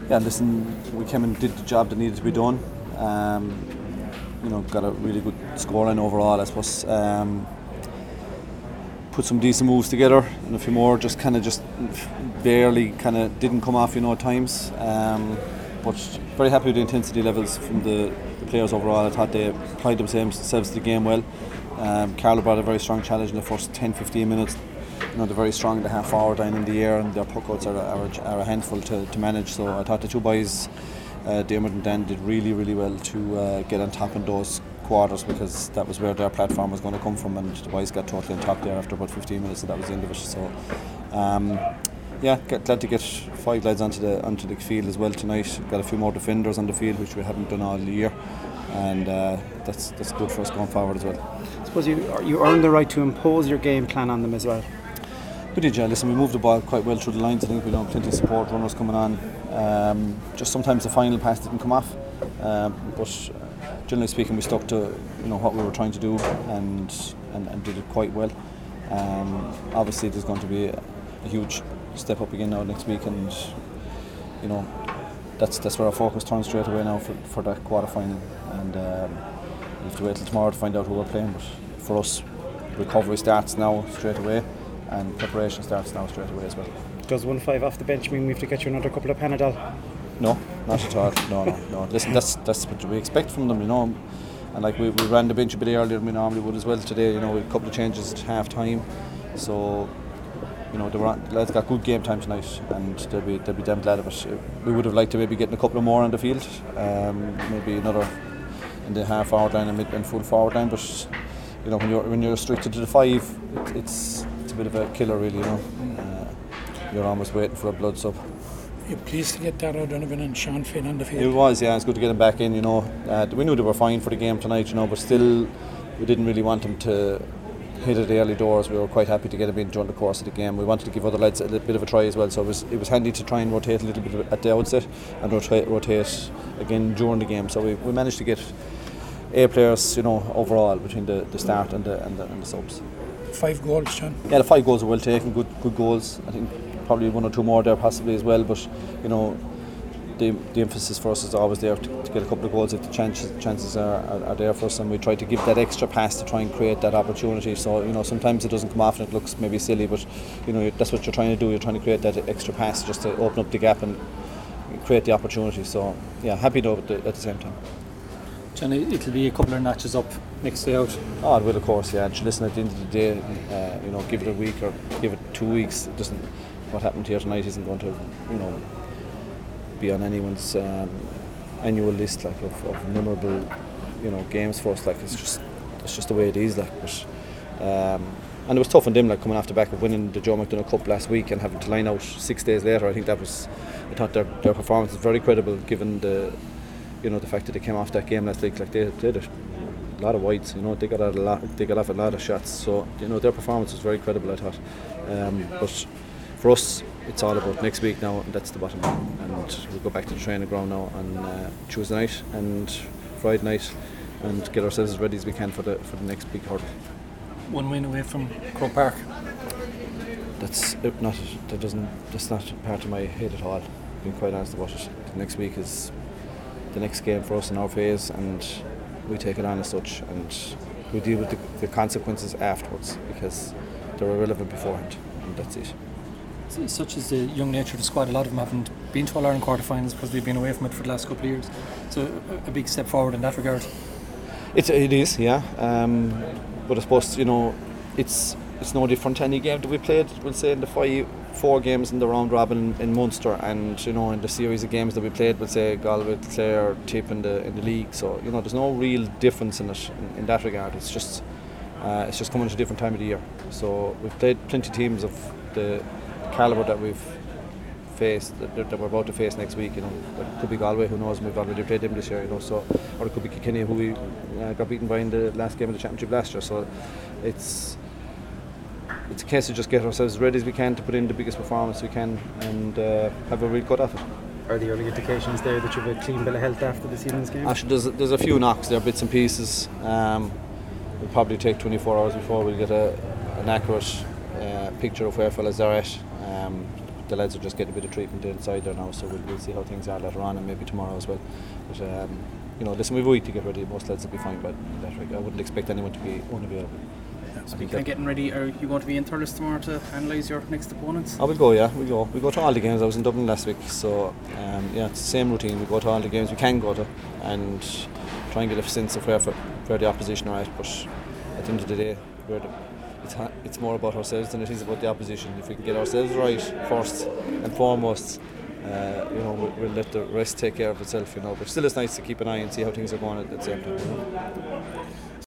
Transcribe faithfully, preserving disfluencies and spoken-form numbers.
yeah, listen, we came and did the job that needed to be done. Um, you know, got a really good scoreline overall, I suppose. Um, put some decent moves together, and a few more just kind of just barely kind of didn't come off, you know, at times. Um, but very happy with the intensity levels from the, the players overall. I thought they applied themselves to the game well. Um, Carlow brought a very strong challenge in the first ten to fifteen minutes. You know, they're very strong in the half forward line in the air, and their puckouts are, are, are a handful to, to manage. So I thought the two boys, uh, Dermot and Dan, did really, really well to uh, get on top in those quarters, because that was where their platform was going to come from, and the boys got totally on top there after about fifteen minutes, so that was the end of it. So um, yeah, get, glad to get five lads onto the onto the field as well tonight. Got a few more defenders on the field, which we haven't done all year, and uh, that's that's good for us going forward as well. I suppose you you earned the right to impose your game plan on them as well. We did, yeah. Listen, we moved the ball quite well through the lines. I think we had plenty of support runners coming on. Um, just sometimes the final pass didn't come off, um, but generally speaking, we stuck to you know what we were trying to do, and and, and did it quite well. Um, obviously, there's going to be a, a huge step up again now next week, and you know that's that's where our focus turns straight away now for, for that quarter final. And um, we have to wait till tomorrow to find out who we're playing. But for us, recovery starts now straight away, and preparation starts now straight away as well. Does one five off the bench mean we have to get you another couple of Panadol? No, not at all. No, no, no. Listen, that's that's what we expect from them, you know. And like we, we ran the bench a bit earlier than we normally would as well today. You know, with a couple of changes at half time. So, you know, the lads got good game time tonight, and they'll be they'll be damn glad of it. We would have liked to maybe get a couple of more on the field, um, maybe another in the half forward line and mid and full forward line. But you know, when you're when you're restricted to the five, it, it's it's a bit of a killer, really. You know, uh, you're almost waiting for a blood sub. You're pleased to get Darragh Donovan and Sean Finn on the field? It was, yeah. It's good to get them back in, you know. Uh, we knew they were fine for the game tonight, you know, but still we didn't really want them to hit at the early doors. We were quite happy to get them in during the course of the game. We wanted to give other lads a little bit of a try as well, so it was it was handy to try and rotate a little bit at the outset and rotate, rotate again during the game. So we, we managed to get eight players, you know, overall between the, the start and the, and the and the subs. Five goals, John? Yeah, the five goals were well taken, good good goals. I think probably one or two more there possibly as well, but you know the the emphasis for us is always there to, to get a couple of goals if the chances chances are, are, are there for us, and we try to give that extra pass to try and create that opportunity. So you know sometimes it doesn't come off and it looks maybe silly, but you know that's what you're trying to do. You're trying to create that extra pass just to open up the gap and create the opportunity. So yeah, happy though at the, at the same time. Johnny, it'll be a couple of notches up next day out. Oh, it will, of course, yeah. And listen, at the end of the day, uh, you know, give it a week or give it two weeks. It doesn't. What happened here tonight isn't going to, you know, be on anyone's um, annual list like of, of memorable, you know, games for us. Like it's just, it's just the way it is. Like, but, um, and it was tough on them, like coming off the back of winning the Joe McDonagh Cup last week and having to line out six days later. I think that was, I thought their their performance was very credible given the, you know, the fact that they came off that game last week. Like they, they did a lot of wides, you know, they got out a lot, they got off a lot of shots. So you know their performance was very credible, I thought. Um, but for us, it's all about next week now, and that's the bottom line. And we'll go back to the training ground now on uh, Tuesday night and Friday night, and get ourselves as ready as we can for the for the next big hurdle. One win away from Croke Park. That's not. That doesn't. That's not part of my head at all. Being quite honest about it. The next week is the next game for us in our phase, and we take it on as such, and we deal with the, the consequences afterwards because they're irrelevant beforehand, and that's it. Such as the young nature of the squad, a lot of them haven't been to All-Ireland quarterfinals because they've been away from it for the last couple of years. So a big step forward in that regard. It, it is, yeah. Um, but I suppose, you know, it's it's no different to any game that we played, we'll say, in the five, four games in the round robin in, in Munster, and, you know, in the series of games that we played, we'll say, Galway, Clare, Tip in the in the league. So, you know, there's no real difference in it in, in that regard. It's just uh, it's just coming at a different time of the year. So we've played plenty of teams of the calibre that we've faced, that, that we're about to face next week. You know, it could be Galway, who knows, we've already played them this year, you know, so, or it could be Kilkenny, who we uh, got beaten by in the last game of the championship last year. So it's it's a case of just get ourselves as ready as we can to put in the biggest performance we can and uh, have a real cut at it. Are the early indications there that you have a clean bill of health after this evening's game? Actually, there's, there's a few knocks there, bits and pieces. Um, we'll probably take twenty-four hours before we'll get a, an accurate uh, picture of where fellas are at. Um, the lads are just getting a bit of treatment inside there now, so we'll, we'll see how things are later on and maybe tomorrow as well. But um, you know, listen, we've a week to get ready. Most lads will be fine by that week. I wouldn't expect anyone to be unavailable. Speaking of getting ready, are you going to be in Thurles tomorrow to analyse your next opponents? I will go, yeah, we go. We go to all the games. I was in Dublin last week, so um, yeah, it's the same routine. We go to all the games we can go to and try and get a sense of where, where the opposition are at. But at the end of the day, we're the, it's, it's more about ourselves than it is about the opposition. If we can get ourselves right first and foremost, uh, you know, we'll, we'll let the rest take care of itself. You know, but still, it's nice to keep an eye and see how things are going at the same time. You know?